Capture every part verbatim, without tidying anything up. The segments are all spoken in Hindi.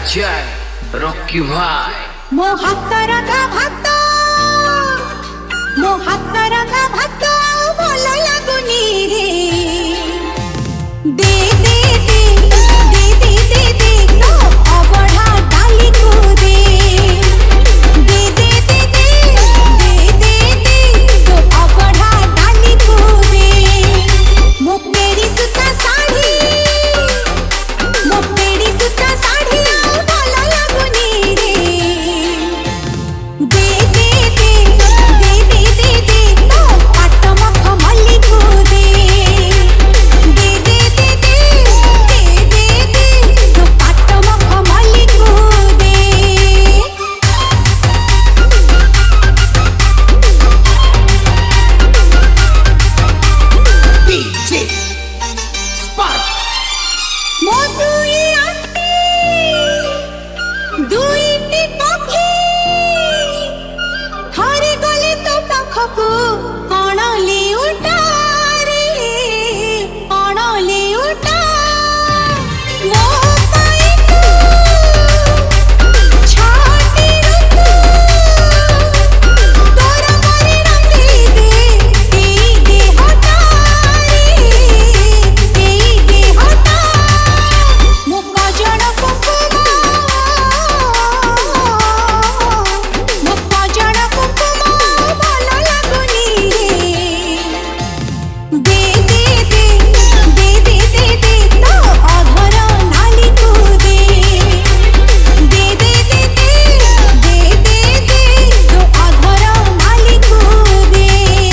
जय रॉकी भाई मो हात रंगा भात मो हात रंगा भात भल लागुनी रे दे दे दे दे दे दे दे तो अबढ़ा डाली को दे दे दे दे दे दे दे दे तो अबढ़ा डाली को दे मो पेरी सुता साड़ी मो पेरी सुता साड़ी भल लागुनी रे दे दे दे दे दे दे दे तो पाट मख मल्ली को दे दे दे दे दे दे दे दे तो पाट मख मल्ली को दे डीजे स्पार्क मो दुई आंटी दुईटी पक्षी हरि गले तो पाखकु कण लेउटा रे कण लेउटा मो पाई तू छाटी ऋतु तोर मरे रंगी दे ए देहटा रे ए देहटा मो कजण कुकुम मो कजण कुकुम भल लागुनी रे दे दे दे दे दे दे दे तो अधर नाली को दे दे दे दे दे दे दे दे तो अधर नाली को दे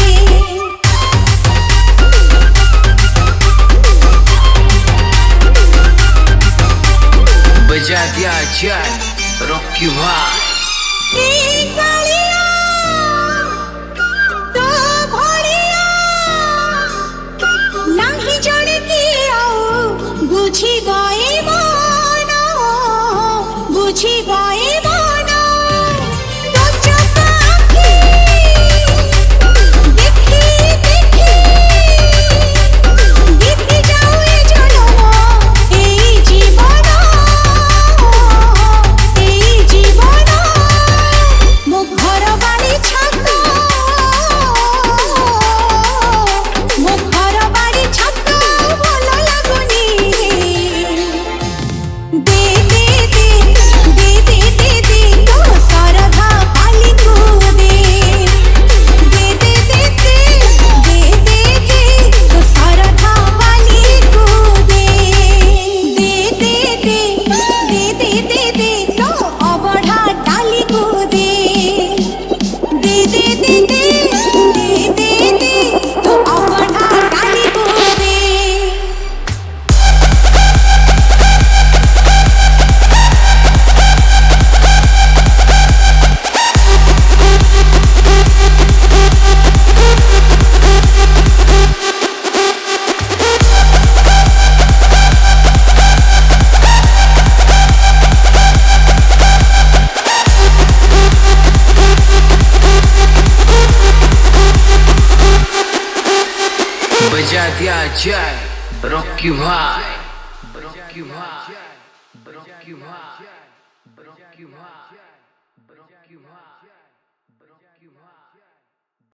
बजा दिया जय रॉकी भाई ए कालिया तो भड़िया नाही जणे कि आउ बुझी गए मन बुझी गए मन तो चका आखी देखी देखी बीती जाऊ ए जनम ए जीवन ए जीवन मो घर बाड़ी छात मो घर बाड़ी छात भल लागुनी दे दे दे दे दे दे दे तो सरधा पाली को दे दे दे दे दे दे दे दे तो सरधा पाली को दे दे दे दे दे दे दे दे तो अबढ़ा डाली को दे दे दे दे दे दे दे दे तो अबढ़ा डाली को दे बजा दिया जय रॉकी भाई।